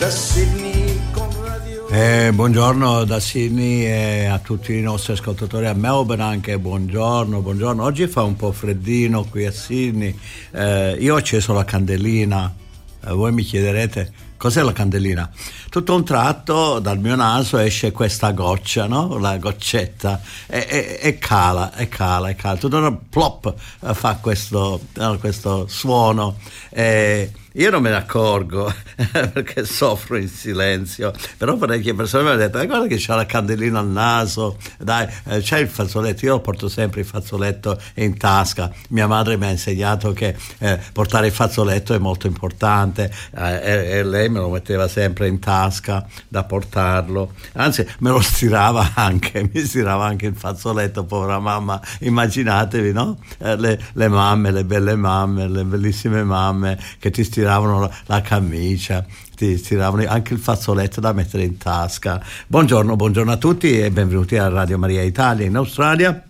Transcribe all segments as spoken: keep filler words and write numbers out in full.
da Sydney con radio. Eh, buongiorno da Sydney e a tutti i nostri ascoltatori a Melbourne anche buongiorno, buongiorno. Oggi fa un po' freddino qui a Sydney, eh, io ho acceso la candelina, eh, voi mi chiederete cos'è la candelina? Tutto un tratto dal mio naso esce questa goccia, no? La goccetta e, e, e cala, e cala, e cala, tutto un plop fa questo, questo suono. E io non me ne accorgo perché soffro in silenzio, però vorrei che persone mi hanno detto: guarda che c'ha la candelina al naso, dai, eh, c'è il fazzoletto. Io lo porto sempre il fazzoletto in tasca. Mia madre mi ha insegnato che eh, portare il fazzoletto è molto importante, eh, e, e lei me lo metteva sempre in tasca da portarlo, anzi me lo stirava anche, mi stirava anche il fazzoletto, povera mamma. Immaginatevi, no? Eh, le, le mamme, le belle mamme, le bellissime mamme che ti stiravano la, la camicia, ti tiravano anche il fazzoletto da mettere in tasca. Buongiorno, buongiorno a tutti e benvenuti a Radio Maria Italia in Australia.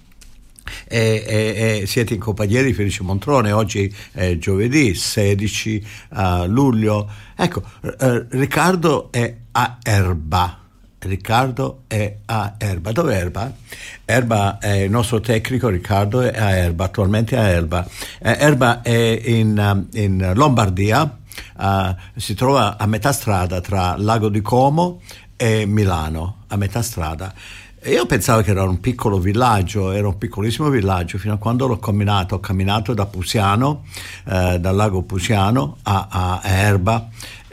E, e, e siete in compagnia di Felice Montrone. Oggi è giovedì sedici uh, luglio. Ecco, uh, Riccardo è a Erba. Riccardo è a Erba. Dove è Erba? Erba è il nostro tecnico. Riccardo è a Erba, attualmente a Erba. Eh, Erba è in, in Lombardia, uh, si trova a metà strada tra Lago di Como e Milano, a metà strada. Io pensavo che era un piccolo villaggio, era un piccolissimo villaggio, fino a quando l'ho camminato, ho camminato da Pusiano, eh, dal lago Pusiano a, a Erba,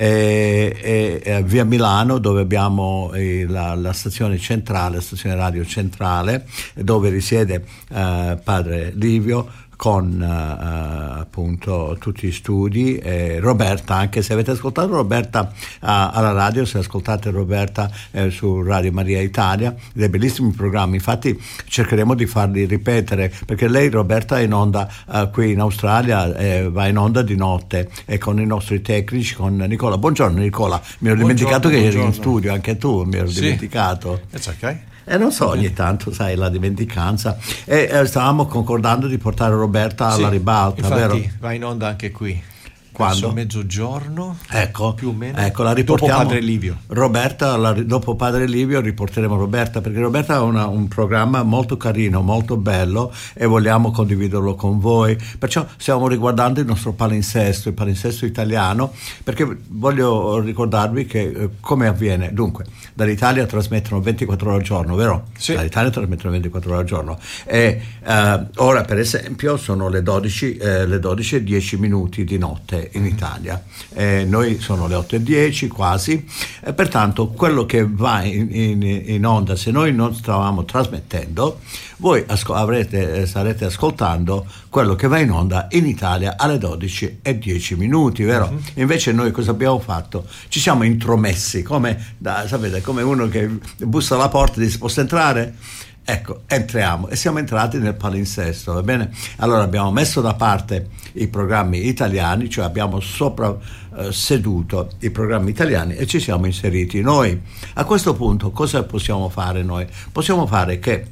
e, e, e via Milano, dove abbiamo eh, la, la stazione centrale, la stazione radio centrale, dove risiede eh, padre Livio, con uh, appunto tutti gli studi, eh, Roberta, anche se avete ascoltato Roberta uh, alla radio, se ascoltate Roberta eh, su Radio Maria Italia, dei bellissimi programmi, infatti cercheremo di farli ripetere, perché lei, Roberta, è in onda uh, qui in Australia, eh, va in onda di notte, e con i nostri tecnici, con Nicola. Buongiorno Nicola, mi ero buongiorno, dimenticato che buongiorno. Eri in studio, anche tu mi ero sì. dimenticato. It's okay. E eh, non so, ogni tanto, sai, la dimenticanza. E eh, stavamo concordando di portare Roberta alla sì, ribalta, infatti, vero? Va in onda anche qui. Quando? Mezzogiorno, ecco, più o meno. Ecco, la riportiamo. Dopo Padre Livio. Roberta, la, dopo Padre Livio riporteremo Roberta, perché Roberta ha una, un programma molto carino, molto bello, e vogliamo condividerlo con voi. Perciò stiamo riguardando il nostro palinsesto, il palinsesto italiano, perché voglio ricordarvi che eh, come avviene. Dunque, dall'Italia trasmettono ventiquattro ore al giorno, vero? Sì. Dall'Italia trasmettono ventiquattro ore al giorno. E eh, ora, per esempio, sono le dodici, eh, le dodici e dieci minuti di notte in Italia, eh, noi sono le otto e dieci quasi, e pertanto quello che va in, in, in onda, se noi non stavamo trasmettendo, voi asco- avrete, eh, starete ascoltando quello che va in onda in Italia alle dodici e dieci minuti, vero? Uh-huh. Invece noi cosa abbiamo fatto? Ci siamo intromessi, come, da, sapete, come uno che bussa alla porta e dice: posso entrare? Ecco, entriamo, e siamo entrati nel palinsesto, va bene? Allora abbiamo messo da parte i programmi italiani, cioè abbiamo sopra eh, seduto i programmi italiani e ci siamo inseriti noi. A questo punto cosa possiamo fare noi? Possiamo fare che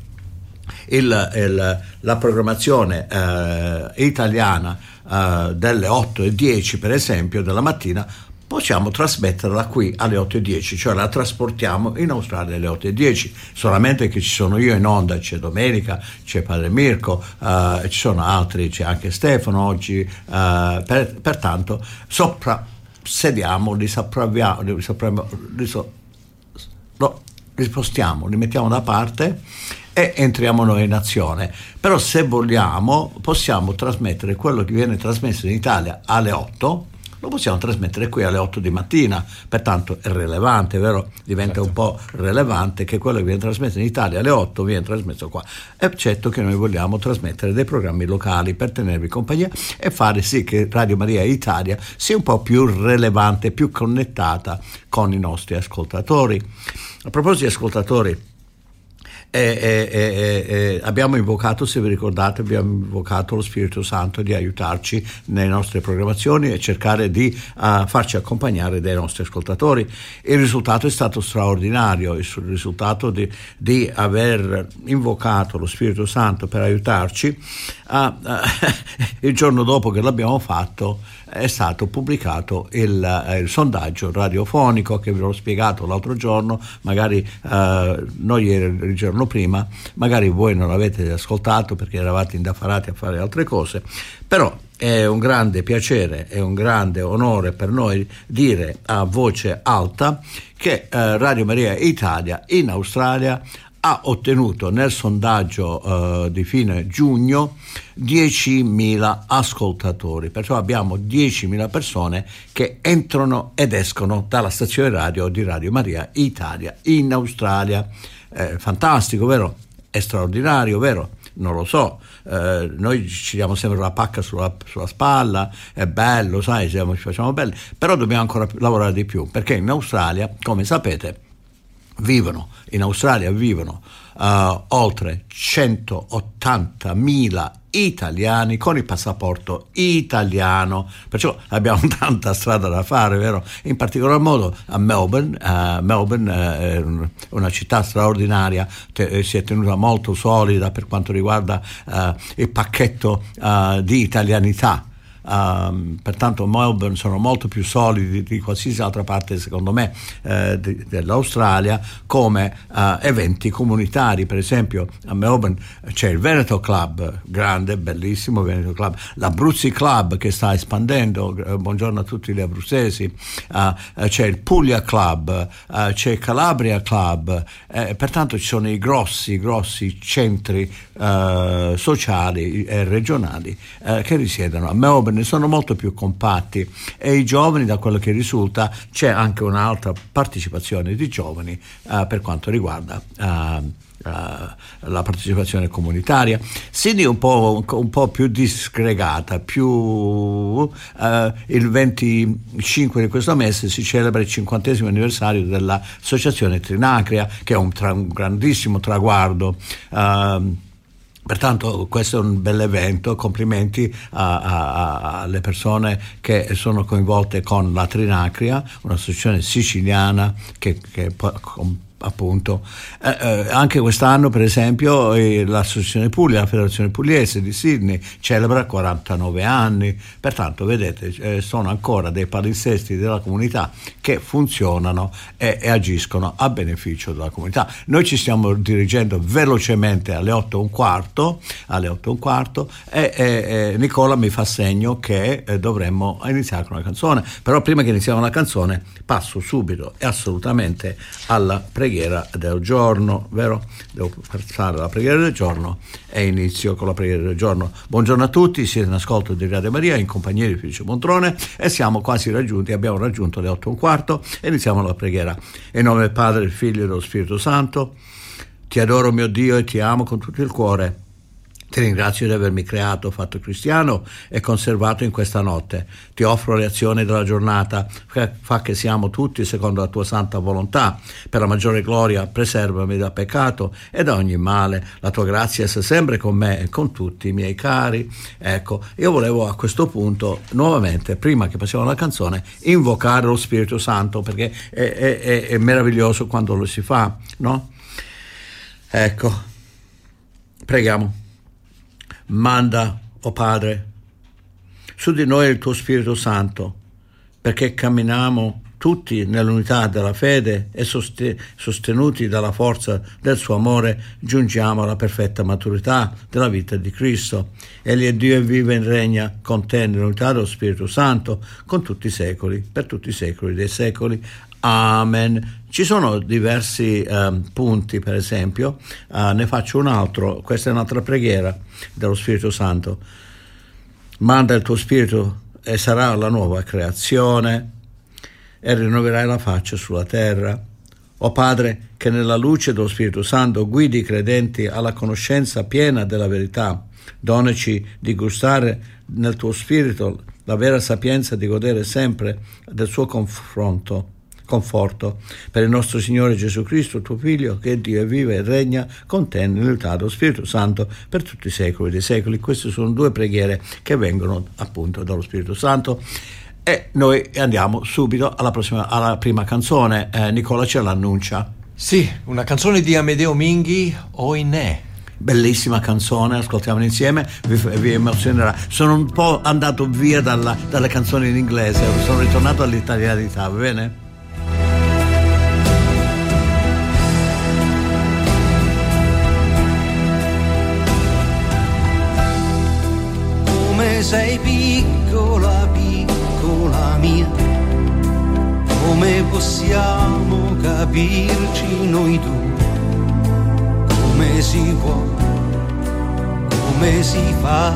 il, il, la programmazione eh, italiana eh, delle otto e dieci, per esempio, della mattina, possiamo trasmetterla qui alle otto e dieci, cioè la trasportiamo in Australia alle otto e dieci, solamente che ci sono io in onda, c'è Domenica, c'è Padre Mirko, uh, ci sono altri, c'è anche Stefano oggi, uh, per, pertanto sopra sediamo, li sopravviamo, li, sopravviamo, li, so, no, li spostiamo, li mettiamo da parte e entriamo noi in azione. Però se vogliamo possiamo trasmettere quello che viene trasmesso in Italia alle otto, lo possiamo trasmettere qui alle otto di mattina, pertanto è rilevante, vero? Diventa certo. un po' rilevante che quello che viene trasmesso in Italia alle otto viene trasmesso qua, eccetto che noi vogliamo trasmettere dei programmi locali per tenervi compagnia e fare sì che Radio Maria Italia sia un po' più rilevante, più connettata con i nostri ascoltatori. A proposito di ascoltatori, E, e, e, e abbiamo invocato, se vi ricordate, abbiamo invocato lo Spirito Santo di aiutarci nelle nostre programmazioni e cercare di uh, farci accompagnare dai nostri ascoltatori. Il risultato è stato straordinario, il risultato di, di aver invocato lo Spirito Santo per aiutarci. Uh, uh, il giorno dopo che l'abbiamo fatto è stato pubblicato il, eh, il sondaggio radiofonico che vi ho spiegato l'altro giorno, magari eh, noi il giorno prima, magari voi non l'avete ascoltato perché eravate indaffarati a fare altre cose, però è un grande piacere, è un grande onore per noi dire a voce alta che eh, Radio Maria Italia in Australia ha ottenuto nel sondaggio eh, di fine giugno diecimila ascoltatori, perciò abbiamo diecimila persone che entrano ed escono dalla stazione radio di Radio Maria Italia in Australia. Eh, fantastico, vero? È straordinario, vero? Non lo so, eh, noi ci diamo sempre la pacca sulla, sulla spalla, è bello, sai, siamo, ci facciamo belli, però dobbiamo ancora lavorare di più, perché in Australia, come sapete, vivono in Australia vivono uh, oltre centottantamila italiani con il passaporto italiano, perciò abbiamo tanta strada da fare, vero? In particolar modo a Melbourne. uh, Melbourne è una città straordinaria, te, si è tenuta molto solida per quanto riguarda uh, il pacchetto uh, di italianità. Um, pertanto Melbourne sono molto più solidi di qualsiasi altra parte, secondo me, eh, di, dell'Australia, come uh, eventi comunitari. Per esempio a Melbourne c'è il Veneto Club, grande, bellissimo Veneto Club, l'Abruzzi Club che sta espandendo, eh, buongiorno a tutti gli abruzzesi, uh, c'è il Puglia Club, uh, c'è il Calabria Club, eh, pertanto ci sono i grossi grossi centri uh, sociali e regionali uh, che risiedono a Melbourne, sono molto più compatti, e i giovani, da quello che risulta, c'è anche un'altra partecipazione di giovani uh, per quanto riguarda uh, Uh, la partecipazione comunitaria. Sydney un po', un po' più disgregata, più uh, il venticinque di questo mese si celebra il cinquantesimo anniversario dell'associazione Trinacria, che è un, tra, un grandissimo traguardo. Uh, Pertanto questo è un bel evento, complimenti a, a, alle persone che sono coinvolte con la Trinacria, un'associazione siciliana che, che appunto eh, eh, anche quest'anno, per esempio, eh, l'associazione Puglia, la federazione pugliese di Sydney, celebra quarantanove anni. Pertanto vedete, eh, sono ancora dei palinsesti della comunità che funzionano e, e agiscono a beneficio della comunità. Noi ci stiamo dirigendo velocemente alle otto e un quarto alle otto e un quarto e, e, e Nicola mi fa segno che eh, dovremmo iniziare con una canzone, però prima che iniziamo la canzone passo subito e assolutamente alla preghiera del giorno, vero? Devo fare la preghiera del giorno e inizio con la preghiera del giorno. Buongiorno a tutti, siete in ascolto di Radio Maria in compagnia di Felice Montrone e siamo quasi raggiunti, abbiamo raggiunto le otto e un quarto e iniziamo la preghiera. In nome del Padre, del Figlio e dello Spirito Santo. Ti adoro, mio Dio, e ti amo con tutto il cuore. Ti ringrazio di avermi creato, fatto cristiano e conservato in questa notte. Ti offro le azioni della giornata, fa che siamo tutti secondo la tua santa volontà. Per la maggiore gloria preservami da peccato e da ogni male. La tua grazia sia sempre con me e con tutti i miei cari. Ecco, io volevo a questo punto nuovamente, prima che passiamo alla canzone, invocare lo Spirito Santo, perché è, è, è, è meraviglioso quando lo si fa, no? Ecco, preghiamo. Manda, o oh Padre, su di noi il tuo Spirito Santo, perché camminiamo tutti nell'unità della fede e sostenuti dalla forza del suo amore giungiamo alla perfetta maturità della vita di Cristo. Egli è Dio e vive e regna con te nell'unità dello Spirito Santo, con tutti i secoli, per tutti i secoli dei secoli. Amen. Ci sono diversi um, punti, per esempio, uh, ne faccio un altro. Questa è un'altra preghiera dello Spirito Santo. Manda il tuo Spirito e sarà la nuova creazione e rinnoverai la faccia sulla terra. O Padre, che nella luce dello Spirito Santo guidi i credenti alla conoscenza piena della verità, donaci di gustare nel tuo Spirito la vera sapienza di godere sempre del suo confronto conforto. Per il nostro Signore Gesù Cristo, tuo Figlio, che Dio è vive e regna con te nell'unità dello Spirito Santo per tutti i secoli dei secoli. Queste sono due preghiere che vengono appunto dallo Spirito Santo. E noi andiamo subito alla, prossima, alla prima canzone. eh, Nicola ce l'annuncia. Sì, una canzone di Amedeo Minghi, Oinè. Bellissima canzone, ascoltiamola insieme, vi, vi emozionerà. Sono un po' andato via dalla, dalle canzoni in inglese, sono ritornato all'italianità, va bene? Come sei piccola, piccola mia, come possiamo capirci noi due? Come si può, come si fa?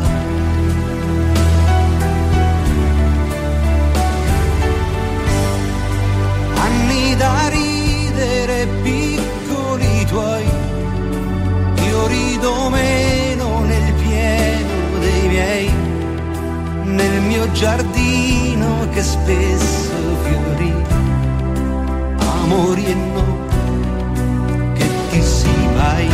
Anni da ridere, piccoli tuoi, io rido meno nel pieno dei miei, nel mio giardino che spesso fiorì, amori e no, che ti si vai.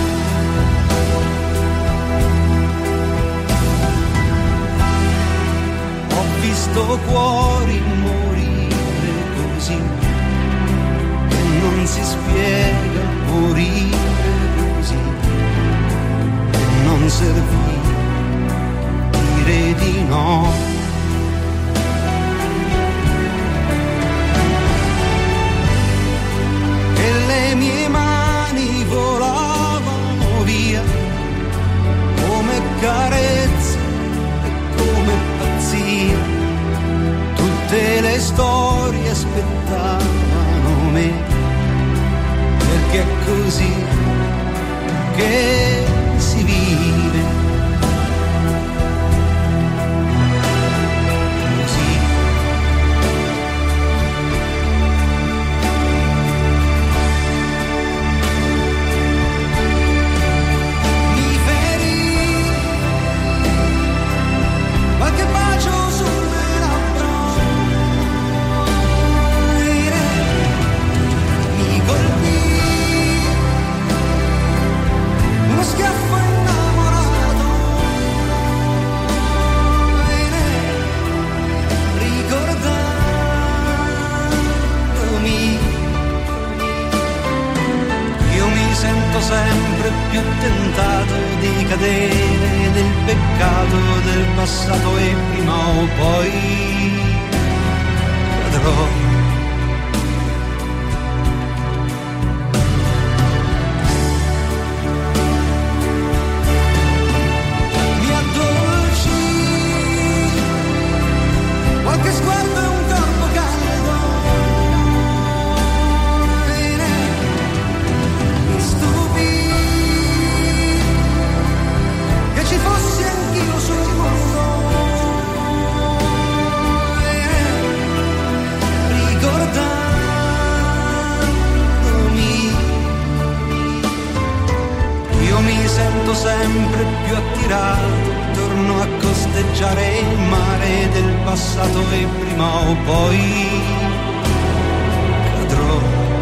Ho visto cuori morire così, che non si spiega, morire così, e non servì dire di no. E le mie mani volavano via come carezze e come pazzia, tutte le storie aspettavano me, perché è così che si vive. Sempre più tentato di cadere nel peccato del passato e prima o poi cadrò. Mi addolci qualche sguardo e un corpo caldo, ci fossi anch'io sul mondo, ricordandomi, io mi sento sempre più attirato, torno a costeggiare il mare del passato e prima o poi cadrò.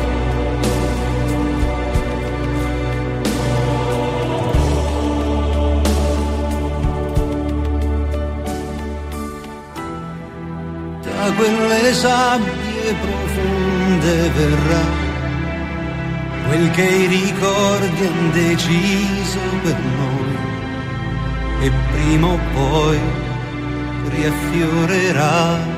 Da quelle sabbie profonde verrà quel che i ricordi han deciso per noi, e prima o poi riaffiorerà.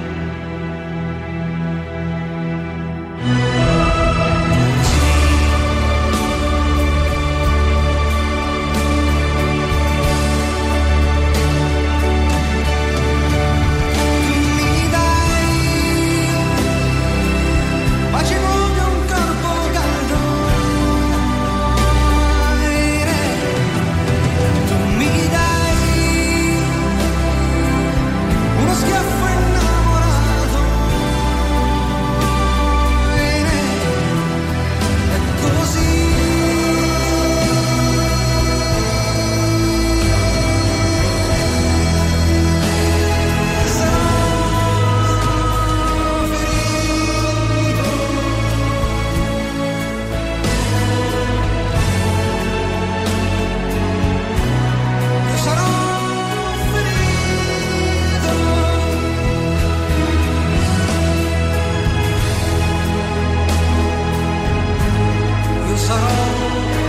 Uno schiaffo innamorato sarò.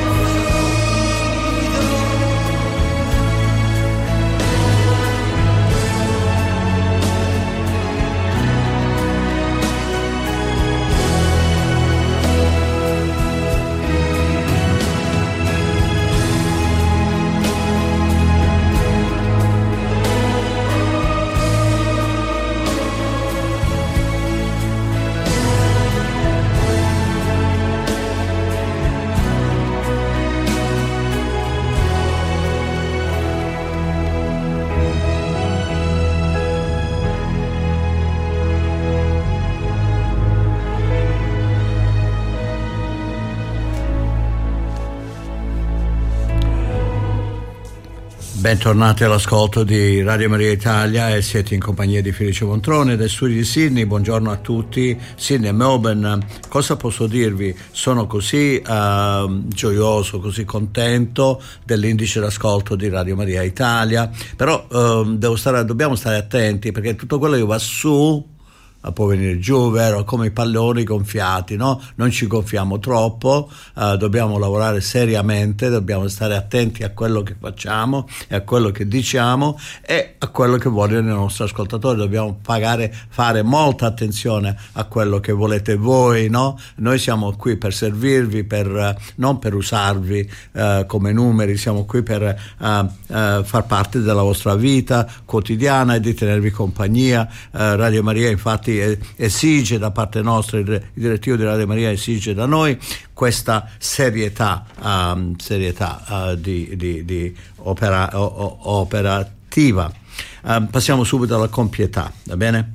Bentornati all'ascolto di Radio Maria Italia e siete in compagnia di Felice Montrone dai studi di Sydney. Buongiorno a tutti. Sydney e Melbourne, cosa posso dirvi? Sono così uh, gioioso, così contento dell'indice d'ascolto di Radio Maria Italia, però uh, devo stare, dobbiamo stare attenti perché tutto quello che va su può venire giù, vero? Come i palloni gonfiati, no? Non ci gonfiamo troppo, uh, dobbiamo lavorare seriamente, dobbiamo stare attenti a quello che facciamo e a quello che diciamo e a quello che vogliono i nostri ascoltatori. Dobbiamo pagare, fare molta attenzione a quello che volete voi, no? Noi siamo qui per servirvi, per, uh, non per usarvi uh, come numeri, siamo qui per uh, uh, far parte della vostra vita quotidiana e di tenervi compagnia. Uh, Radio Maria infatti esige da parte nostra, il direttivo di Radio Maria esige da noi questa serietà, um, serietà uh, di, di, di opera, o, o, operativa. Uh, passiamo subito alla compietà, va bene?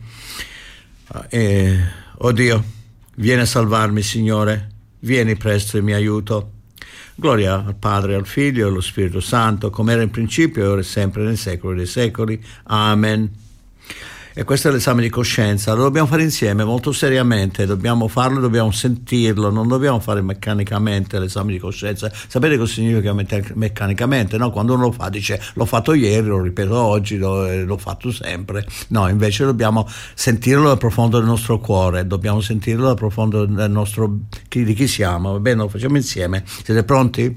Uh, e, oh Dio, vieni a salvarmi, Signore, vieni presto in mio aiuto. Gloria al Padre, al Figlio e allo Spirito Santo, come era in principio e ora e sempre nei secoli dei secoli. Amen. E questo è l'esame di coscienza, lo dobbiamo fare insieme molto seriamente, dobbiamo farlo, dobbiamo sentirlo, non dobbiamo fare meccanicamente l'esame di coscienza. Sapete cosa significa meccanicamente? No? Quando uno lo fa dice l'ho fatto ieri, lo ripeto oggi, lo, l'ho fatto sempre. No, invece dobbiamo sentirlo dal profondo del nostro cuore, dobbiamo sentirlo dal profondo del nostro, di chi siamo. Va bene, lo facciamo insieme. Siete pronti?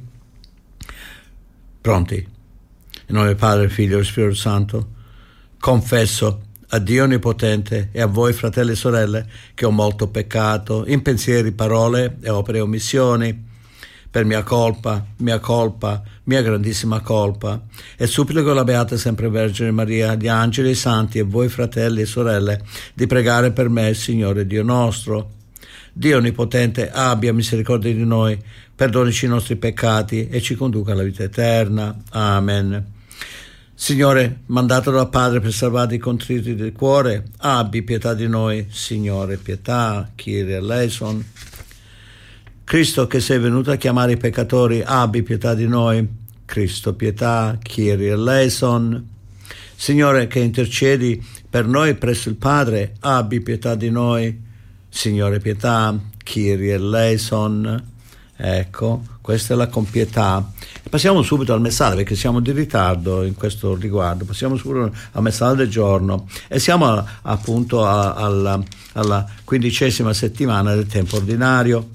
Pronti? In nome del Padre, Figlio e Spirito Santo, confesso a Dio Onnipotente e a voi, fratelli e sorelle, che ho molto peccato in pensieri, parole e opere e omissioni, per mia colpa, mia colpa, mia grandissima colpa, e supplico la Beata Sempre Vergine Maria, gli angeli e i santi e voi, fratelli e sorelle, di pregare per me il Signore Dio nostro. Dio Onnipotente abbia misericordia di noi, perdonici i nostri peccati e ci conduca alla vita eterna. Amen. Signore, mandato dal Padre per salvare i contriti del cuore, abbi pietà di noi. Signore, pietà. Kyrie eleison. Cristo, che sei venuto a chiamare i peccatori, abbi pietà di noi. Cristo, pietà. Kyrie eleison. Signore, che intercedi per noi presso il Padre, abbi pietà di noi. Signore, pietà. Kyrie eleison. Ecco, questa è la compietà. Passiamo subito al messaggio, perché siamo di ritardo in questo riguardo. Passiamo subito al messaggio del giorno e siamo a, appunto a, alla, alla quindicesima settimana del tempo ordinario.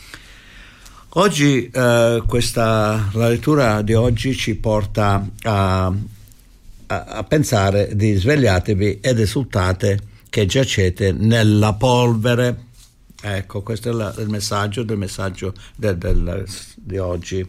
Oggi eh, questa, la lettura di oggi ci porta a, a, a pensare di svegliatevi ed esultate che giacete nella polvere. Ecco, questo è la, il messaggio del messaggio del, del, di oggi.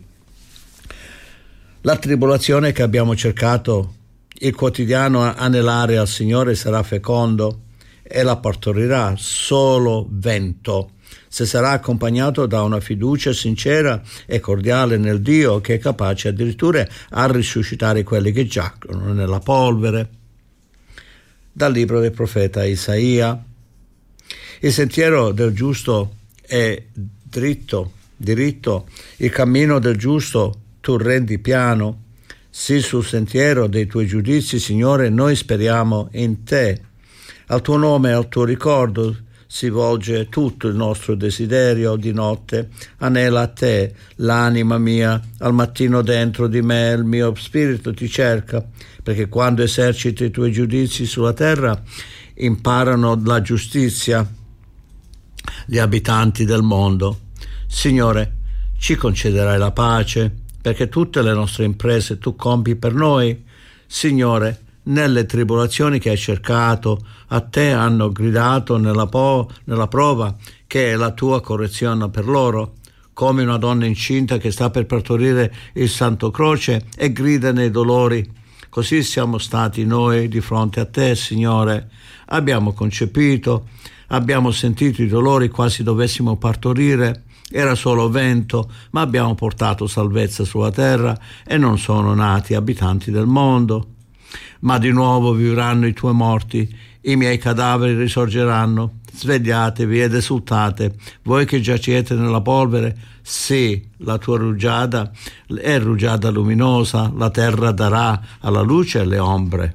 La tribolazione che abbiamo cercato il quotidiano anelare al Signore sarà fecondo e la partorirà solo vento, se sarà accompagnato da una fiducia sincera e cordiale nel Dio, che è capace addirittura a risuscitare quelli che giacciono nella polvere. Dal libro del profeta Isaia. Il sentiero del giusto è dritto, diritto, il cammino del giusto tu rendi piano. Sì, sul sentiero dei tuoi giudizi, Signore, noi speriamo in te. Al tuo nome e al tuo ricordo si volge tutto il nostro desiderio di notte. Anela a te l'anima mia, al mattino dentro di me il mio spirito ti cerca, perché quando eserciti i tuoi giudizi sulla terra imparano la giustizia gli abitanti del mondo. Signore, ci concederai la pace, perché tutte le nostre imprese tu compi per noi. Signore, nelle tribolazioni che hai cercato, a te hanno gridato nella, po- nella prova, che è la tua correzione per loro, come una donna incinta che sta per partorire il Santo Croce e grida nei dolori. Così siamo stati noi di fronte a te, Signore. Abbiamo concepito, abbiamo sentito i dolori quasi dovessimo partorire. Era solo vento, ma abbiamo portato salvezza sulla terra e non sono nati abitanti del mondo. Ma di nuovo vivranno i tuoi morti, i miei cadaveri risorgeranno. Svegliatevi ed esultate, voi che giacete nella polvere. Sì, la tua rugiada è rugiada luminosa, la terra darà alla luce e le ombre.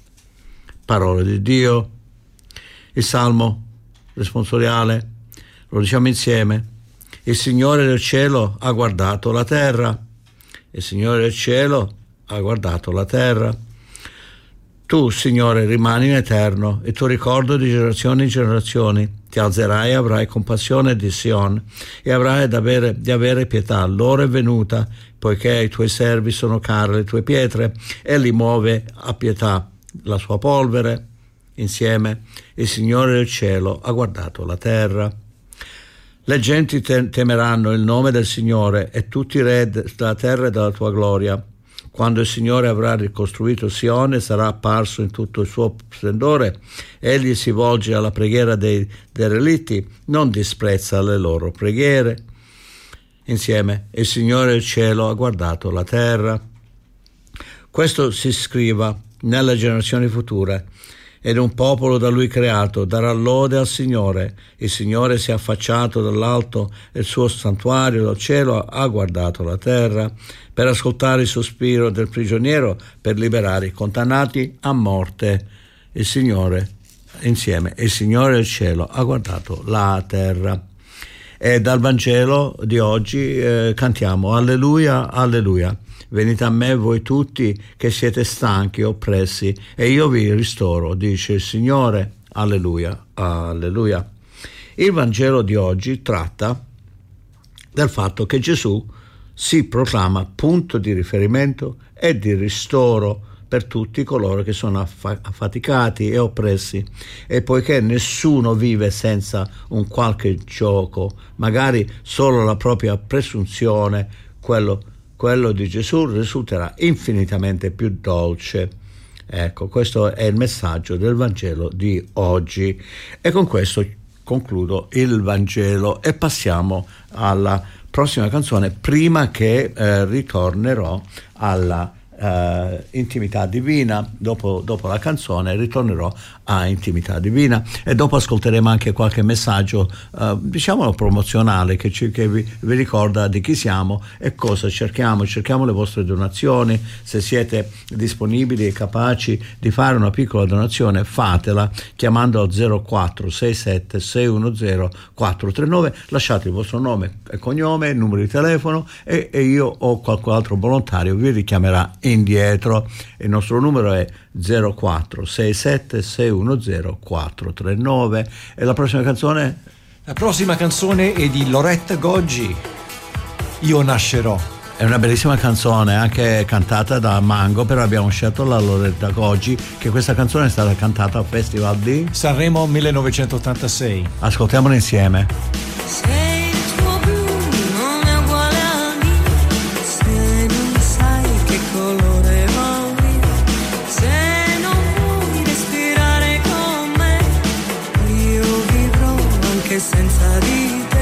Parola di Dio. Il Salmo responsoriale, lo diciamo insieme. Il Signore del cielo ha guardato la terra. Il Signore del cielo ha guardato la terra. Tu, Signore, rimani in eterno, il tuo ricordo di generazioni in generazioni. Ti alzerai e avrai compassione di Sion, e avrai d'avere, di avere pietà. L'ora è venuta, poiché ai tuoi servi sono care le tue pietre, e li muove a pietà la sua polvere. Insieme, il Signore del cielo ha guardato la terra. Le genti te- temeranno il nome del Signore, e tutti i re della terra e della tua gloria. Quando il Signore avrà ricostruito Sione, sarà apparso in tutto il suo splendore. Egli si volge alla preghiera dei derelitti, non disprezza le loro preghiere. Insieme, il Signore del cielo ha guardato la terra. Questo si scriva nelle generazioni future. Ed un popolo da lui creato darà lode al Signore. Il Signore si è affacciato dall'alto e il suo santuario dal cielo ha guardato la terra per ascoltare il sospiro del prigioniero, per liberare i condannati a morte. Il Signore, insieme, il Signore del cielo ha guardato la terra. E dal Vangelo di oggi eh, cantiamo Alleluia, Alleluia. Venite a me voi tutti che siete stanchi e oppressi, e io vi ristoro, dice il Signore. Alleluia, alleluia. Il Vangelo di oggi tratta del fatto che Gesù si proclama punto di riferimento e di ristoro per tutti coloro che sono affa- affaticati e oppressi, e poiché nessuno vive senza un qualche gioco, magari solo la propria presunzione, quello quello di Gesù risulterà infinitamente più dolce. Ecco, questo è il messaggio del Vangelo di oggi, e con questo concludo il Vangelo e passiamo alla prossima canzone, prima che eh, ritornerò alla Uh, intimità divina. Dopo, dopo la canzone ritornerò a intimità divina, e dopo ascolteremo anche qualche messaggio uh, diciamo promozionale che, ci, che vi, vi ricorda di chi siamo e cosa cerchiamo. Cerchiamo le vostre donazioni. Se siete disponibili e capaci di fare una piccola donazione, fatela chiamando al zero quattro sei sette sei uno zero quattro tre nove. Lasciate il vostro nome e cognome, il numero di telefono, e, e io o qualche altro volontario vi richiamerà indietro. Il nostro numero è zero quattro sei sette sei uno zero quattro tre nove. E la prossima canzone? La prossima canzone è di Loretta Goggi, Io nascerò. È una bellissima canzone, anche cantata da Mango, però abbiamo scelto la Loretta Goggi, che questa canzone è stata cantata al Festival di Sanremo millenovecentottantasei. Ascoltiamola insieme. Sei il tuo blu, non è uguale al mio, se non sai che colore vuoi, se non vuoi respirare con me, io vivrò anche senza di te.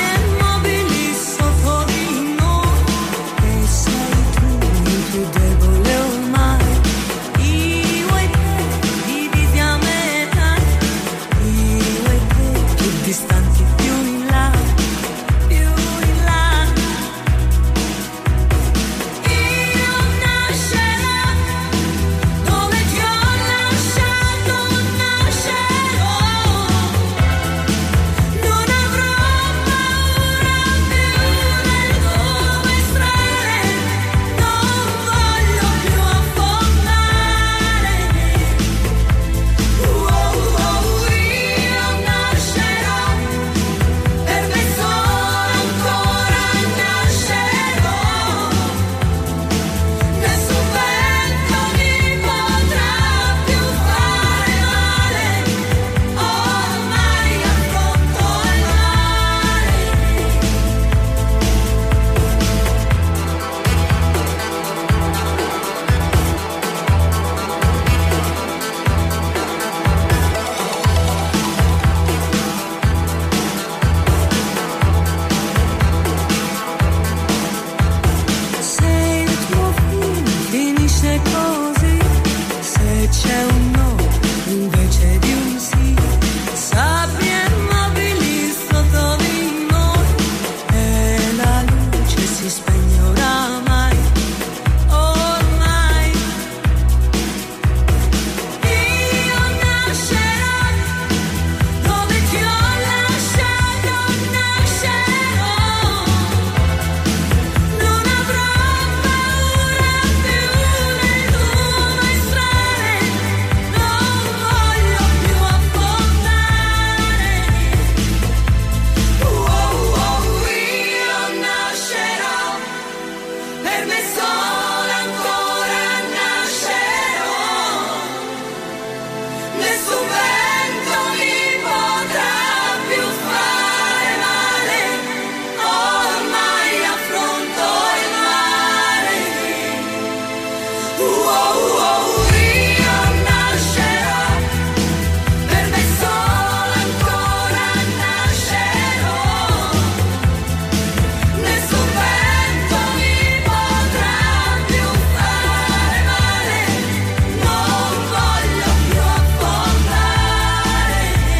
Debo c'è un no invece di un sì, sabbia e mobili sotto di noi e la luce si spegne oramai, ormai. Io nascerò dove ti ho lasciato, nascerò, non avrò paura più delle tue strade, non voglio più affondare. Oh, oh, io nascerò, per me sola ancora nascerò, nessun vento mi potrà più fare male, ormai affronto il mare. Oh, oh, io nascerò, per me sola ancora nascerò, nessun vento mi potrà più fare male, non voglio più affondare.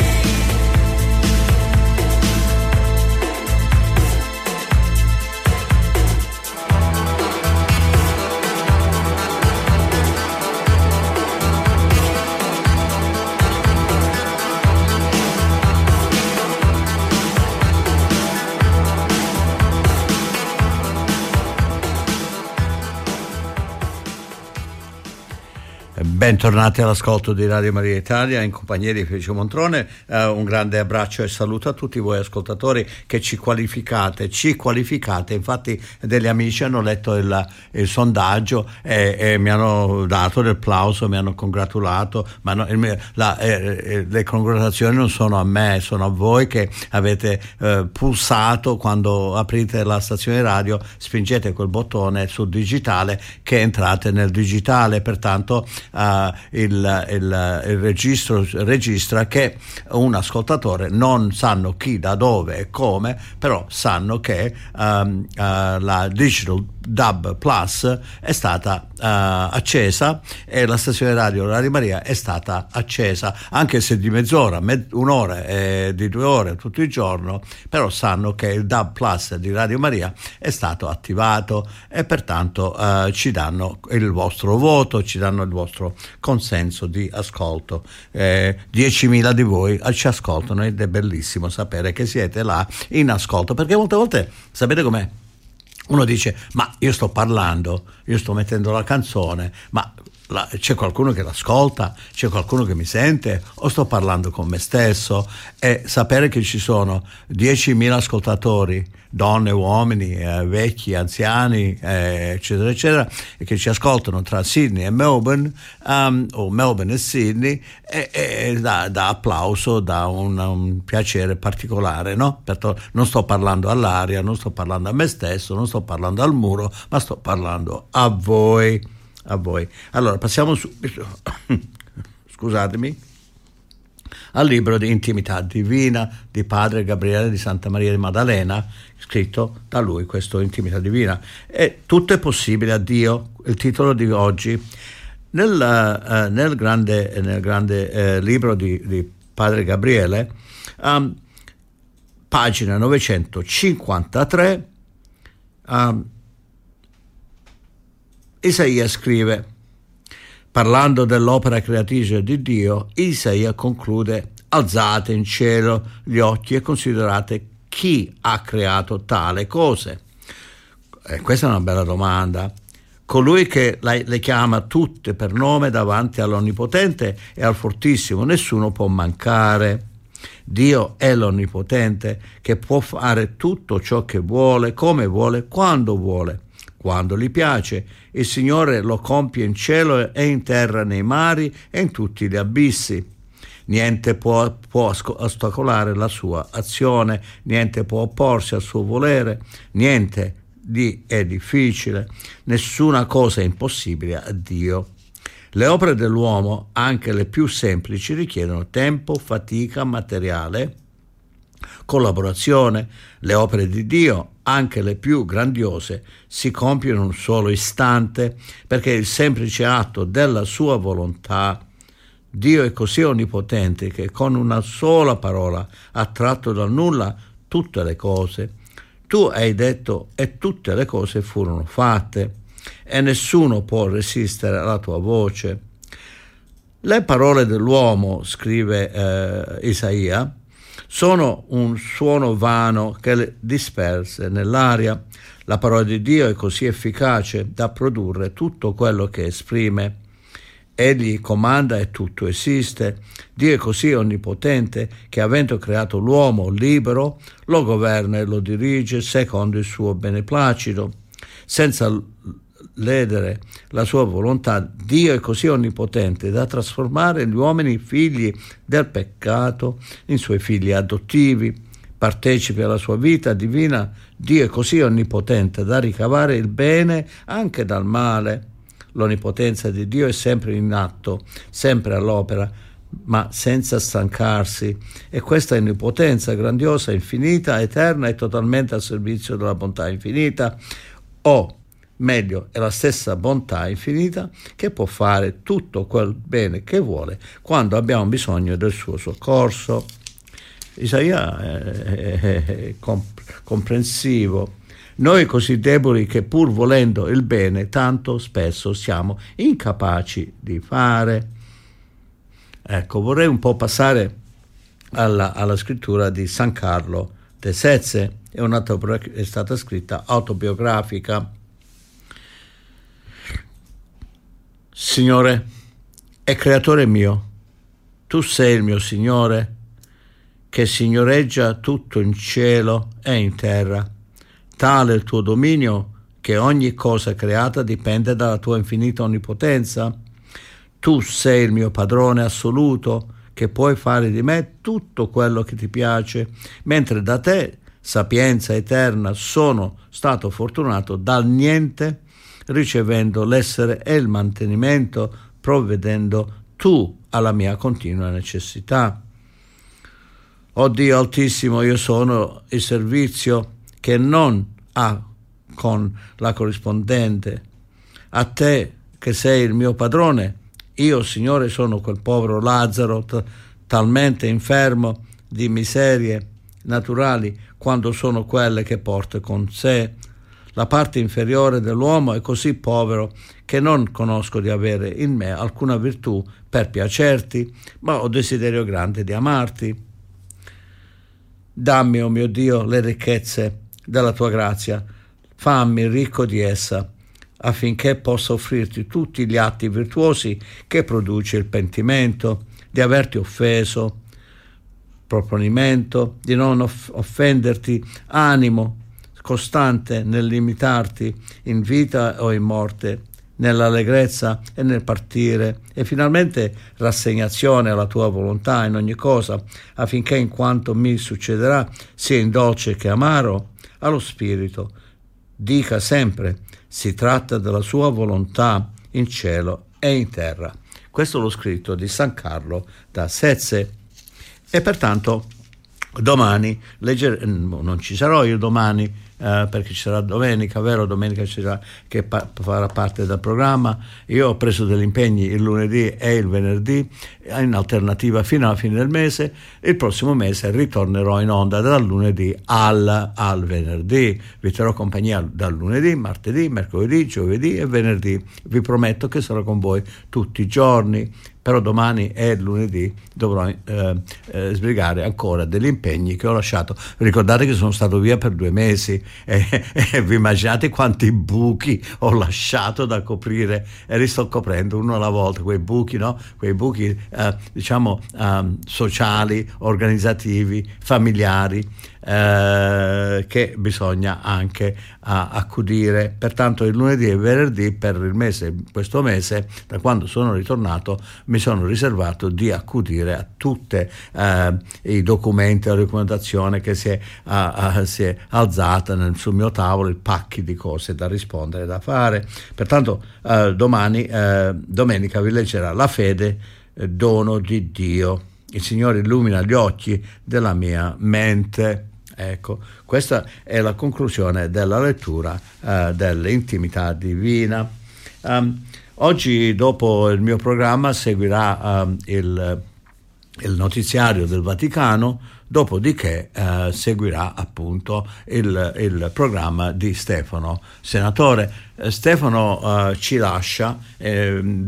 Bentornati all'ascolto di Radio Maria Italia in compagnia di Felice Montrone. Eh, un grande abbraccio e saluto a tutti voi ascoltatori che ci qualificate, ci qualificate. Infatti degli amici hanno letto il, il sondaggio e, e mi hanno dato del plauso, mi hanno congratulato, ma no, il, la, eh, le congratulazioni non sono a me, sono a voi che avete eh, pulsato quando aprite la stazione radio, spingete quel bottone sul digitale che entrate nel digitale, pertanto uh, il, il, il registro registra che un ascoltatore, non sanno chi, da dove e come, però sanno che um, uh, la Digital D A B Plus è stata uh, accesa e la stazione radio Radio Maria è stata accesa, anche se di mezz'ora, med- un'ora e di due ore tutto il giorno, però sanno che il D A B Plus di Radio Maria è stato attivato e pertanto uh, ci danno il vostro voto, ci danno il vostro consenso di ascolto. Eh, diecimila di voi ci ascoltano ed è bellissimo sapere che siete là in ascolto, perché molte volte sapete com'è? Uno dice, ma io sto parlando, io sto mettendo la canzone, ma la, c'è qualcuno che l'ascolta, c'è qualcuno che mi sente, o sto parlando con me stesso? E sapere che ci sono diecimila ascoltatori, donne, uomini, eh, vecchi, anziani, eh, eccetera, eccetera, e che ci ascoltano tra Sydney e Melbourne, um, o Melbourne e Sydney, e, e dà, dà applauso, dà un, un piacere particolare, no? Perché non sto parlando all'aria, non sto parlando a me stesso, non sto parlando al muro, ma sto parlando a voi, a voi. Allora, passiamo subito, scusatemi, al libro di Intimità Divina di Padre Gabriele di Santa Maria di Maddalena, scritto da lui, questo Intimità Divina. E tutto è possibile a Dio, il titolo di oggi. Nel, uh, nel grande, nel grande uh, libro di, di Padre Gabriele, um, pagina novecentocinquantatré, um, Isaia scrive: parlando dell'opera creatrice di Dio, Isaia conclude: alzate in cielo gli occhi e considerate chi ha creato tale cose. Eh, questa è una bella domanda. Colui che le chiama tutte per nome davanti all'Onnipotente e al Fortissimo, nessuno può mancare. Dio è l'Onnipotente che può fare tutto ciò che vuole, come vuole, quando vuole. Quando gli piace, il Signore lo compie in cielo e in terra, nei mari e in tutti gli abissi. Niente può, può ostacolare la sua azione, niente può opporsi al suo volere, niente di è difficile, nessuna cosa è impossibile a Dio. Le opere dell'uomo, anche le più semplici, richiedono tempo, fatica materiale, collaborazione. Le opere di Dio, anche le più grandiose, si compiono in un solo istante, perché il semplice atto della sua volontà Dio è così onnipotente che con una sola parola ha tratto dal nulla tutte le cose. Tu hai detto e tutte le cose furono fatte e nessuno può resistere alla tua voce. Le parole dell'uomo, scrive eh, Isaia, sono un suono vano che le disperse nell'aria. La parola di Dio è così efficace da produrre tutto quello che esprime. Egli comanda e tutto esiste. Dio è così onnipotente che, avendo creato l'uomo libero, lo governa e lo dirige secondo il suo beneplacito. Senza ledere la sua volontà, Dio è così onnipotente da trasformare gli uomini figli del peccato in suoi figli adottivi, partecipi alla sua vita divina. Dio è così onnipotente da ricavare il bene anche dal male. L'onnipotenza di Dio è sempre in atto, sempre all'opera, ma senza stancarsi, e questa onnipotenza grandiosa, infinita, eterna e totalmente al servizio della bontà infinita, o meglio, è la stessa bontà infinita che può fare tutto quel bene che vuole quando abbiamo bisogno del suo soccorso. Isaia è, è, è comprensivo. Noi così deboli che pur volendo il bene tanto spesso siamo incapaci di fare. Ecco, vorrei un po' passare alla, alla scrittura di San Carlo de Sezze. È, è stata scritta autobiografica. Signore e creatore mio, tu sei il mio Signore che signoreggia tutto in cielo e in terra. Tale il tuo dominio che ogni cosa creata dipende dalla tua infinita onnipotenza. Tu sei il mio padrone assoluto che puoi fare di me tutto quello che ti piace, mentre da te, sapienza eterna, sono stato fortunato dal niente, ricevendo l'essere e il mantenimento, provvedendo tu alla mia continua necessità. O Dio Altissimo, io sono il servizio che non ha con la corrispondente. A te che sei il mio padrone, io, Signore, sono quel povero Lazzaro t- talmente infermo di miserie naturali quando sono quelle che porta con sé. La parte inferiore dell'uomo è così povero che non conosco di avere in me alcuna virtù per piacerti, ma ho desiderio grande di amarti. Dammi, o oh mio Dio, le ricchezze della tua grazia, fammi ricco di essa, affinché possa offrirti tutti gli atti virtuosi che produce il pentimento, di averti offeso, proponimento, di non off- offenderti, animo costante nell'imitarti in vita o in morte, nell'allegrezza e nel partire, e finalmente rassegnazione alla tua volontà in ogni cosa, affinché in quanto mi succederà, sia in dolce che amaro, allo spirito dica sempre: si tratta della sua volontà in cielo e in terra. Questo l'ho scritto di San Carlo da Sezze, e pertanto domani leggere, non ci sarò io domani, Uh, perché ci sarà domenica, vero? Domenica ci sarà, che pa- farà parte del programma. Io ho preso degli impegni il lunedì e il venerdì in alternativa fino alla fine del mese. Il prossimo mese ritornerò in onda dal lunedì al, al venerdì. Vi terrò compagnia dal lunedì, martedì, mercoledì, giovedì e venerdì. Vi prometto che sarò con voi tutti i giorni. Però domani e lunedì dovrò eh, eh, sbrigare ancora degli impegni che ho lasciato. Ricordate che sono stato via per due mesi e, e vi immaginate quanti buchi ho lasciato da coprire, e li sto coprendo uno alla volta, quei buchi, no? Quei buchi eh, diciamo eh, sociali, organizzativi, familiari, eh, che bisogna anche eh, accudire. Pertanto il lunedì e il venerdì per il mese, questo mese, da quando sono ritornato, mi sono riservato di accudire a tutti eh, i documenti, la documentazione che si è, uh, uh, si è alzata nel, sul mio tavolo, i pacchi di cose da rispondere, da fare. Pertanto uh, domani, uh, domenica, vi leggerà la fede, eh, dono di Dio. Il Signore illumina gli occhi della mia mente. Ecco, questa è la conclusione della lettura uh, dell'intimità divina. Um, Oggi, dopo il mio programma, seguirà uh, il, il notiziario del Vaticano, dopodiché uh, seguirà appunto il, il programma di Stefano Senatore. Stefano uh, ci lascia, eh,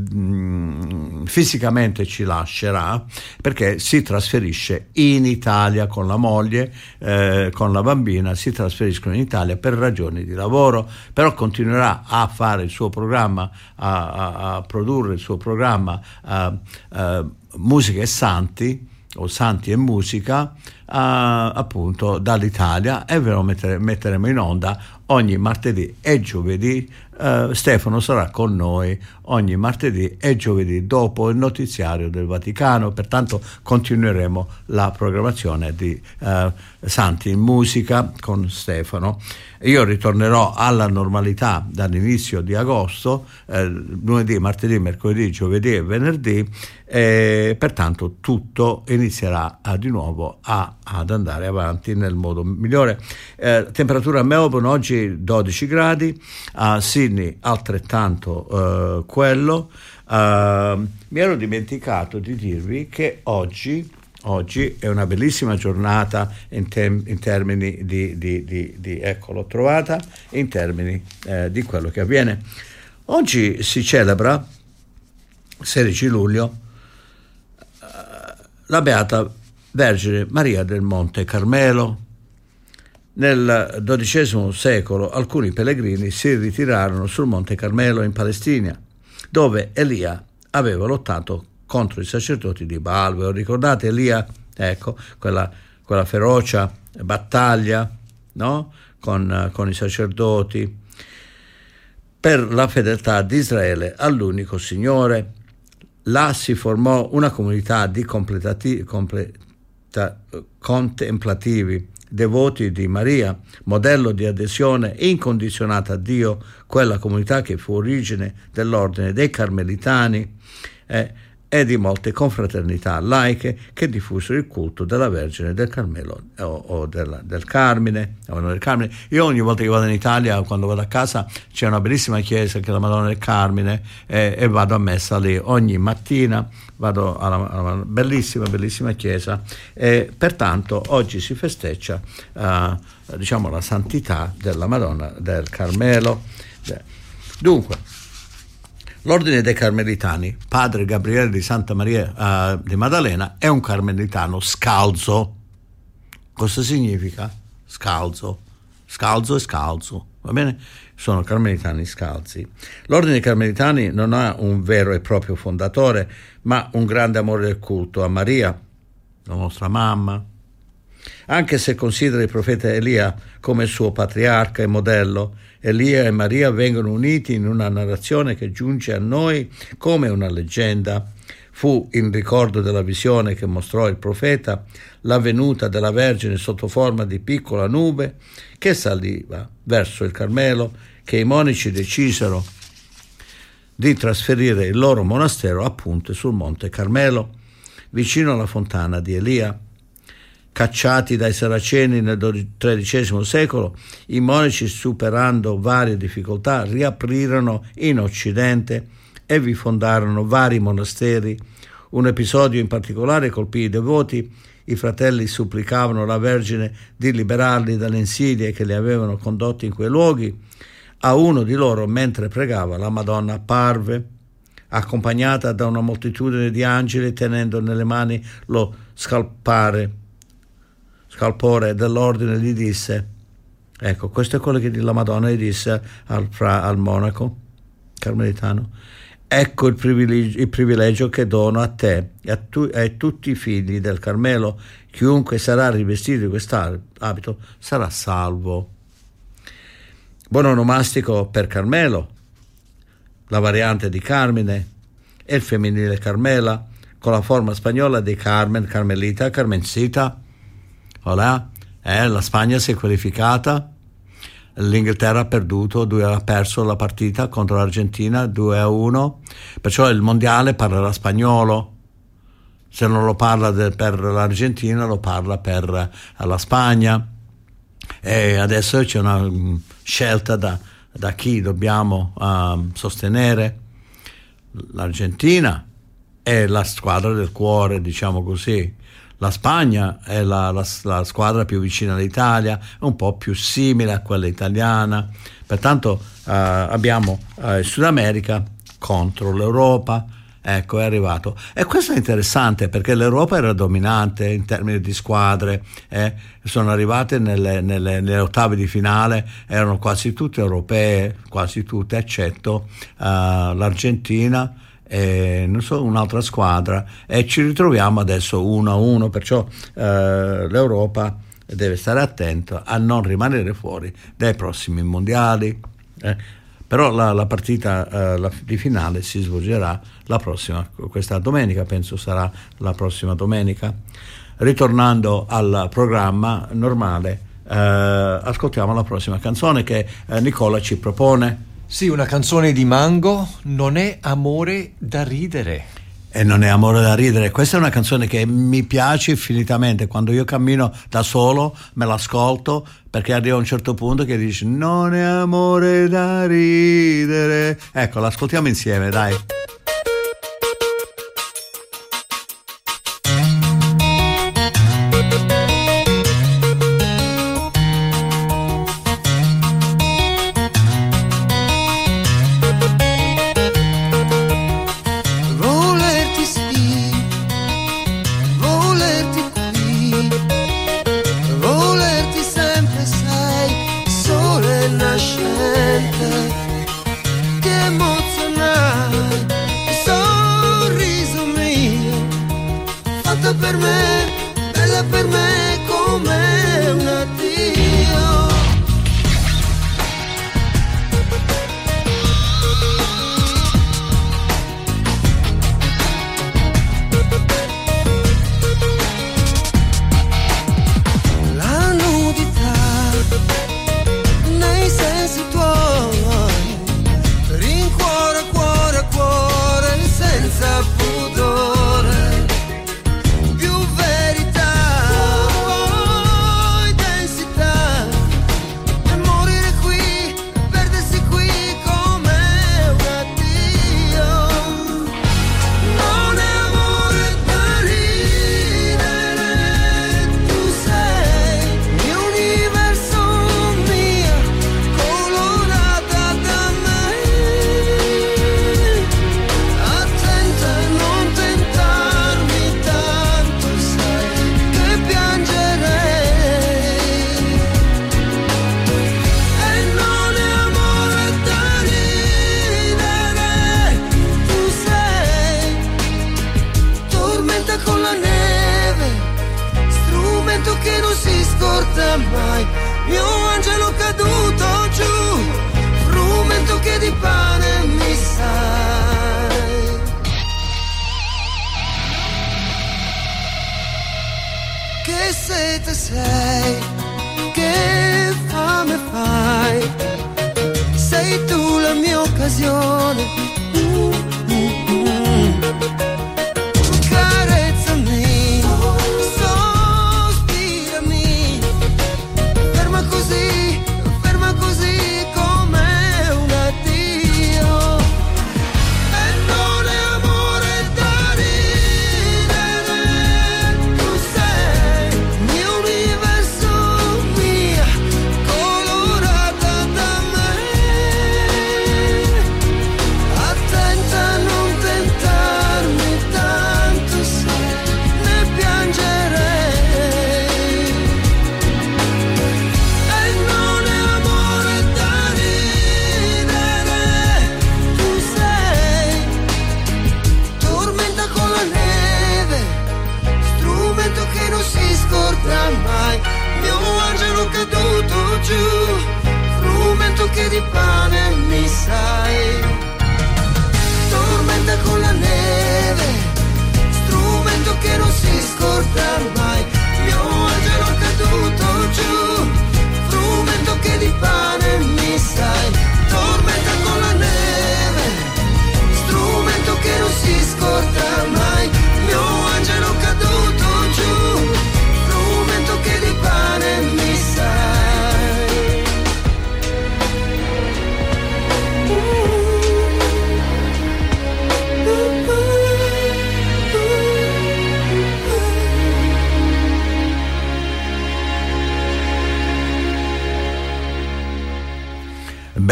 mh, fisicamente ci lascerà, perché si trasferisce in Italia con la moglie, eh, con la bambina, si trasferiscono in Italia per ragioni di lavoro, però continuerà a fare il suo programma, a, a, a produrre il suo programma uh, uh, Musica e Santi, o Santi e Musica, uh, appunto dall'Italia, e ve lo mettere, metteremo in onda ogni martedì e giovedì. Uh, Stefano sarà con noi ogni martedì e giovedì dopo il notiziario del Vaticano, pertanto continueremo la programmazione di uh, Santi in Musica con Stefano. Io ritornerò alla normalità dall'inizio di agosto, eh, lunedì, martedì, mercoledì, giovedì e venerdì, e pertanto tutto inizierà a, di nuovo a, ad andare avanti nel modo migliore. Eh, temperatura a Melbourne oggi dodici gradi, a Sydney altrettanto eh, quello. Eh, mi ero dimenticato di dirvi che oggi Oggi è una bellissima giornata in, tem- in termini di, di, di, di, ecco, l'ho trovata, in termini eh, di quello che avviene. Oggi si celebra, sedici luglio, eh, la Beata Vergine Maria del Monte Carmelo. Nel dodicesimo secolo alcuni pellegrini si ritirarono sul Monte Carmelo in Palestina, dove Elia aveva lottato contro i sacerdoti di Baal. Ve lo ricordate Elia? Ecco, quella, quella ferocia battaglia, no? con, con i sacerdoti per la fedeltà di Israele all'unico Signore. Là si formò una comunità di completati, completa, contemplativi, devoti di Maria, modello di adesione incondizionata a Dio, quella comunità che fu origine dell'ordine dei Carmelitani eh, e di molte confraternità laiche che diffusero il culto della Vergine del Carmelo o, o del, del, Carmine, o del Carmine. Io ogni volta che vado in Italia, quando vado a casa, c'è una bellissima chiesa che è la Madonna del Carmine, e, e vado a messa lì ogni mattina, vado alla, alla bellissima, bellissima chiesa, e pertanto oggi si festeggia uh, diciamo la santità della Madonna del Carmelo. Dunque, l'Ordine dei Carmelitani, padre Gabriele di Santa Maria uh, di Maddalena, è un carmelitano scalzo. Cosa significa? Scalzo. Scalzo e scalzo, va bene? Sono carmelitani scalzi. L'Ordine dei Carmelitani non ha un vero e proprio fondatore, ma un grande amore del culto a Maria, la nostra mamma. Anche se considera il profeta Elia come suo patriarca e modello, Elia e Maria vengono uniti in una narrazione che giunge a noi come una leggenda. Fu in ricordo della visione che mostrò il profeta la venuta della Vergine sotto forma di piccola nube che saliva verso il Carmelo, che i monaci decisero di trasferire il loro monastero appunto sul Monte Carmelo, vicino alla fontana di Elia. Cacciati dai Saraceni nel tredicesimo secolo, i monaci, superando varie difficoltà, riaprirono in Occidente e vi fondarono vari monasteri. Un episodio in particolare colpì i devoti. I fratelli supplicavano la Vergine di liberarli dalle insidie che li avevano condotti in quei luoghi. A uno di loro, mentre pregava, la Madonna apparve, accompagnata da una moltitudine di angeli, tenendo nelle mani lo scalpare scalpore dell'ordine. Gli disse, ecco, questo è quello che la Madonna gli disse al, fra, al monaco carmelitano: ecco il privilegio, il privilegio che dono a te e a, tu, e a tutti i figli del Carmelo. Chiunque sarà rivestito di quest'abito sarà salvo. Buon onomastico per Carmelo, la variante di Carmine, e il femminile Carmela, con la forma spagnola di Carmen, Carmelita, Carmencita. Voilà. Eh, la Spagna si è qualificata, l'Inghilterra ha perduto, due, ha perso la partita contro l'Argentina due a uno, perciò il mondiale parlerà spagnolo. Se non lo parla de, per l'Argentina, lo parla per la Spagna. E adesso c'è una um, scelta da, da chi dobbiamo um, sostenere. l'Argentina è la squadra del cuore, diciamo così. La Spagna è la, la, la squadra più vicina all'Italia, un po' più simile a quella italiana. Pertanto eh, abbiamo eh, il Sud America contro l'Europa. Ecco, è arrivato. E questo è interessante perché l'Europa era dominante in termini di squadre, eh. Sono arrivate nelle, nelle, nelle ottave di finale, erano quasi tutte europee, quasi tutte, eccetto uh, l'Argentina e non so, un'altra squadra, e ci ritroviamo adesso uno a uno, perciò uh, l'Europa deve stare attento a non rimanere fuori dai prossimi mondiali. Eh. Però la, la partita uh, la, di finale si svolgerà la prossima, questa domenica, penso sarà la prossima domenica. Ritornando al programma normale, uh, ascoltiamo la prossima canzone che uh, Nicola ci propone. Sì, una canzone di Mango, Non è amore da ridere. E non è amore da ridere. Questa è una canzone che mi piace infinitamente. Quando io cammino da solo me l'ascolto, perché arriva a un certo punto che dice non è amore da ridere. Ecco, l'ascoltiamo insieme, dai.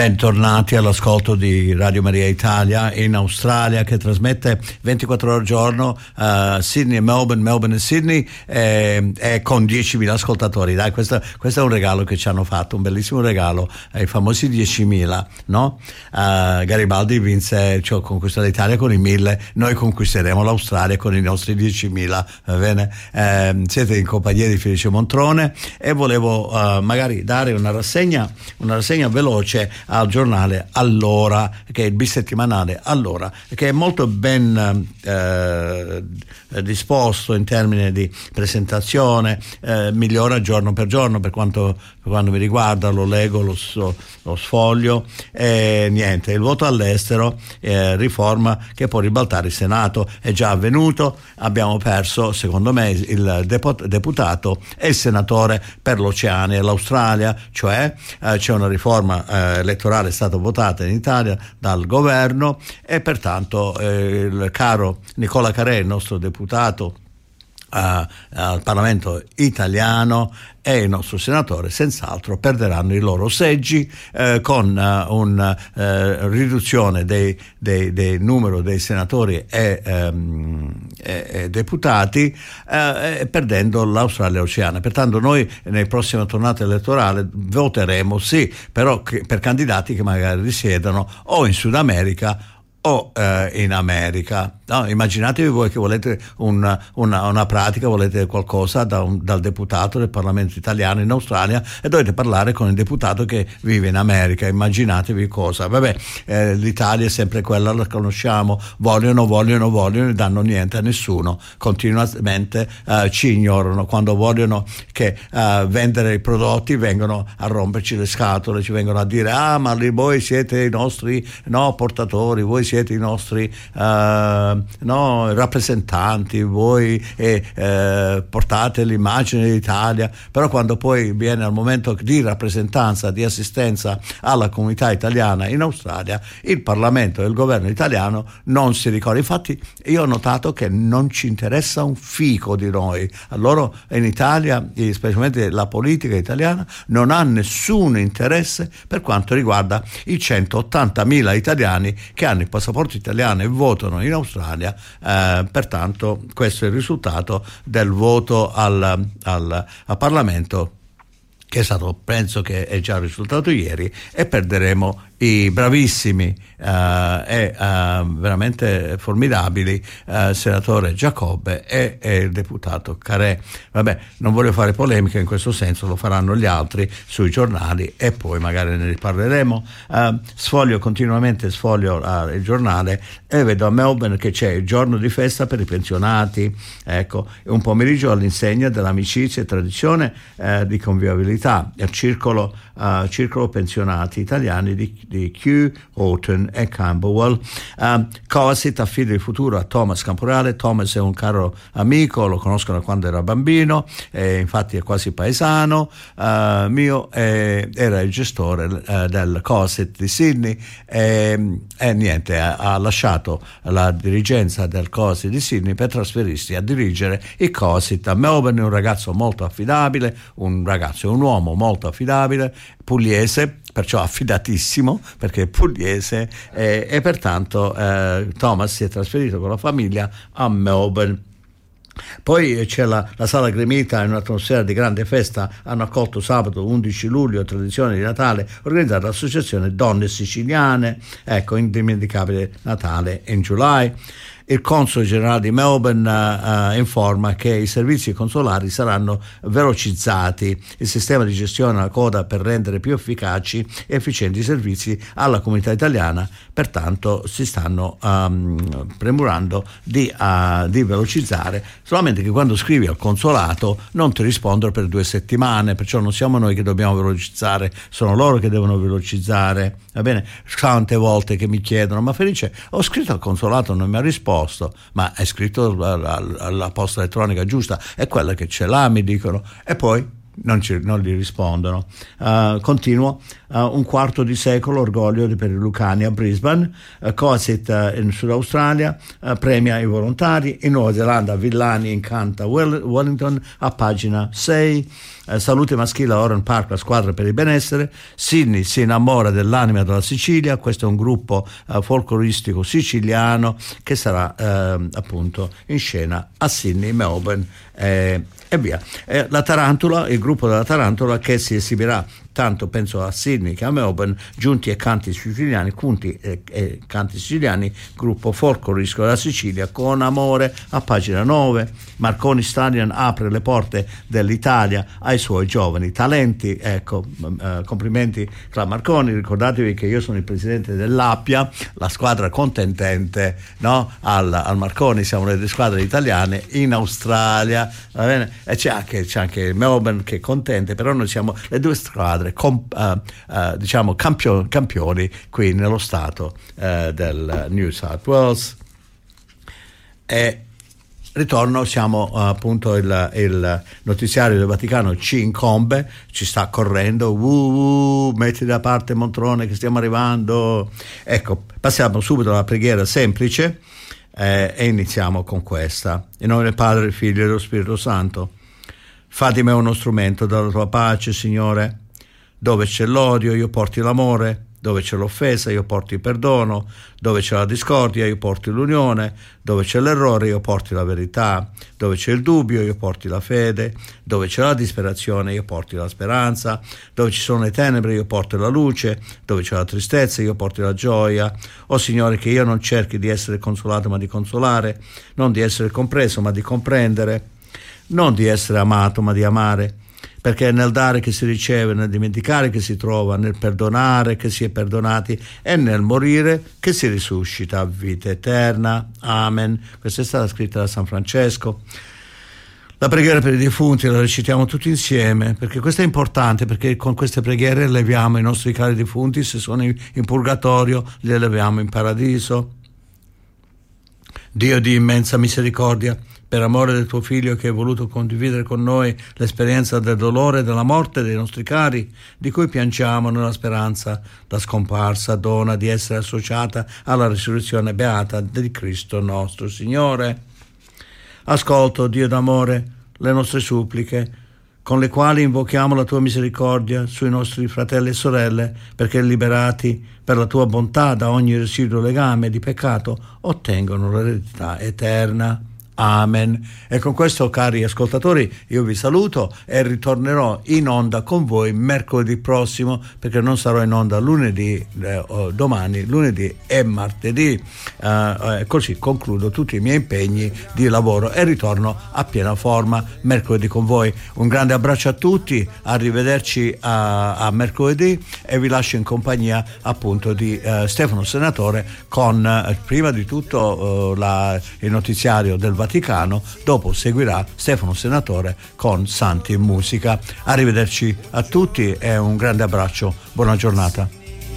Bentornati all'ascolto di Radio Maria Italia in Australia, che trasmette ventiquattro ore al giorno, uh, Sydney e Melbourne, Melbourne e Sydney, e, e con diecimila ascoltatori. Dai, questo, questo è un regalo che ci hanno fatto, un bellissimo regalo, ai famosi diecimila, no? Uh, Garibaldi vinse, cioè, conquistò l'Italia con i mille, noi conquisteremo l'Australia con i nostri diecimila, va bene? Uh, siete in compagnia di Felice Montrone e volevo uh, magari dare una rassegna, una rassegna veloce al giornale Allora, che è il bisettimanale Allora, che è molto ben eh, disposto in termini di presentazione, eh, migliora giorno per giorno per quanto, per quanto mi riguarda, lo leggo, lo, lo sfoglio e niente, il voto all'estero, eh, riforma che può ribaltare il Senato, è già avvenuto, abbiamo perso secondo me il depo- deputato e il senatore per l'Oceania e l'Australia, cioè eh, c'è una riforma eh, elettorale è stata votata in Italia dal governo e pertanto eh, il caro Nicola Carè, il nostro deputato Uh, al Parlamento italiano, e il nostro senatore senz'altro perderanno i loro seggi eh, con uh, una uh, riduzione dei, dei, dei numero dei senatori e, um, e, e deputati, uh, perdendo l'Australia e l'Oceania. Pertanto noi nel prossimo tornata elettorale voteremo sì, però che, per candidati che magari risiedono o in Sud America o eh, in America. No, immaginatevi voi che volete una, una, una pratica, volete qualcosa da un, dal deputato del Parlamento italiano in Australia e dovete parlare con il deputato che vive in America. Immaginatevi cosa. Vabbè, eh, l'Italia è sempre quella, la conosciamo, vogliono, vogliono, vogliono e danno niente a nessuno, continuamente eh, ci ignorano. Quando vogliono che eh, vendere i prodotti vengono a romperci le scatole, ci vengono a dire ah ma lì voi siete i nostri no, portatori, voi siete i nostri uh, no, rappresentanti, voi eh, eh, portate l'immagine dell'Italia, però quando poi viene al momento di rappresentanza, di assistenza alla comunità italiana in Australia, il Parlamento e il governo italiano non si ricorda. Infatti io ho notato che non ci interessa un fico di noi. A loro in Italia, specialmente la politica italiana, non ha nessun interesse per quanto riguarda i centottantamila italiani che hanno il passaporto italiano e votano in Australia. Eh, pertanto questo è il risultato del voto al, al, al Parlamento, che è stato, penso che è già risultato ieri, e perderemo i bravissimi uh, e uh, veramente formidabili uh, senatore Giacobbe e, e il deputato Carè. Vabbè, non voglio fare polemiche in questo senso, lo faranno gli altri sui giornali e poi magari ne riparleremo. Uh, sfoglio continuamente, sfoglio uh, il giornale e vedo a Melbourne che c'è il giorno di festa per i pensionati, ecco, un pomeriggio all'insegna dell'amicizia e tradizione uh, di convivialità, il circolo, uh, circolo pensionati italiani di di Kew, Houghton e Camberwell. Uh, Cosit affida il futuro a Thomas Camporale. Thomas è un caro amico, lo conosco da quando era bambino, e infatti è quasi paesano uh, mio, e era il gestore uh, del Cosit di Sydney e, e niente, ha, ha lasciato la dirigenza del Cosit di Sydney per trasferirsi a dirigere il Cosit a Melbourne. È un ragazzo molto affidabile, un ragazzo, un uomo molto affidabile, pugliese, perciò affidatissimo perché è pugliese, e, e pertanto eh, Thomas si è trasferito con la famiglia a Melbourne. Poi c'è la, la Sala Gremita in un'atmosfera di grande festa. Hanno accolto sabato undici luglio, tradizione di Natale organizzata dall'associazione Donne Siciliane, ecco, indimenticabile Natale in July. Il console generale di Melbourne uh, informa che i servizi consolari saranno velocizzati, il sistema di gestione alla coda per rendere più efficaci e efficienti i servizi alla comunità italiana, pertanto si stanno um, premurando di, uh, di velocizzare, solamente che quando scrivi al consolato non ti rispondono per due settimane, perciò non siamo noi che dobbiamo velocizzare, sono loro che devono velocizzare, va bene? Tante volte che mi chiedono ma Felice, ho scritto al consolato, non mi ha risposto, ma è scritto alla posta elettronica giusta, è quella che ce l'ha, mi dicono, e poi Non, ci, non gli rispondono. Uh, continuo. Uh, un quarto di secolo orgoglio per i lucani a Brisbane. uh, Cosit uh, in Sud Australia uh, premia i volontari. In Nuova Zelanda Villani incanta Wellington a pagina sei. uh, Salute maschile a Oran Park, la squadra per il benessere. Sydney si innamora dell'anima della Sicilia. Questo è un gruppo uh, folcloristico siciliano che sarà uh, appunto in scena a Sydney, Melbourne eh, e via. Eh, la Tarantula, il gruppo della Tarantula, che si esibirà tanto penso a Sydney che a Melbourne, giunti e canti siciliani, punti e, e canti siciliani, gruppo folcloristico della Sicilia con amore, a pagina nove. Marconi Stadium apre le porte dell'Italia ai suoi giovani talenti. Ecco, eh, complimenti Club Marconi. Ricordatevi che io sono il presidente dell'Appia, la squadra contendente, no? al, al Marconi, siamo le squadre italiane in Australia, va bene? E c'è anche, c'è anche Melbourne che è contente, però noi siamo le due squadre com, uh, uh, diciamo campio, campioni qui nello stato uh, del New South Wales. E ritorno, siamo uh, appunto il, il notiziario del Vaticano ci incombe, ci sta correndo, uh, uh, metti da parte Montrone che stiamo arrivando. Ecco, passiamo subito alla preghiera semplice eh, e iniziamo con questa. In nome del Padre, del Figlio e dello Spirito Santo. Fa di me uno strumento della tua pace, Signore. Dove c'è l'odio io porti l'amore, dove c'è l'offesa io porti il perdono, dove c'è la discordia io porti l'unione, dove c'è l'errore io porti la verità, dove c'è il dubbio io porti la fede, dove c'è la disperazione io porti la speranza, dove ci sono le tenebre io porto la luce, dove c'è la tristezza io porti la gioia. O Signore, che io non cerchi di essere consolato ma di consolare, non di essere compreso ma di comprendere, non di essere amato ma di amare, perché è nel dare che si riceve, nel dimenticare che si trova, nel perdonare che si è perdonati e nel morire che si risuscita a vita eterna. Amen. Questa è stata scritta da San Francesco. La preghiera per i defunti la recitiamo tutti insieme, perché questo è importante, perché con queste preghiere eleviamo i nostri cari defunti, se sono in purgatorio li eleviamo in paradiso. Dio di immensa misericordia, per amore del tuo Figlio che hai voluto condividere con noi l'esperienza del dolore e della morte dei nostri cari, di cui piangiamo nella speranza la scomparsa, dona di essere associata alla risurrezione beata di Cristo nostro Signore. Ascolta, Dio d'amore, le nostre suppliche, con le quali invochiamo la tua misericordia sui nostri fratelli e sorelle, perché liberati per la tua bontà da ogni residuo legame di peccato ottengano l'eredità eterna. Amen. E con questo, cari ascoltatori, io vi saluto e ritornerò in onda con voi mercoledì prossimo, perché non sarò in onda lunedì, eh, domani, lunedì e martedì. Eh, così concludo tutti i miei impegni di lavoro e ritorno a piena forma mercoledì con voi. Un grande abbraccio a tutti, arrivederci a, a mercoledì, e vi lascio in compagnia appunto di eh, Stefano Senatore con eh, prima di tutto eh, la, il notiziario del Vaticano, dopo seguirà Stefano Senatore con Santi in Musica. Arrivederci a tutti e un grande abbraccio, buona giornata.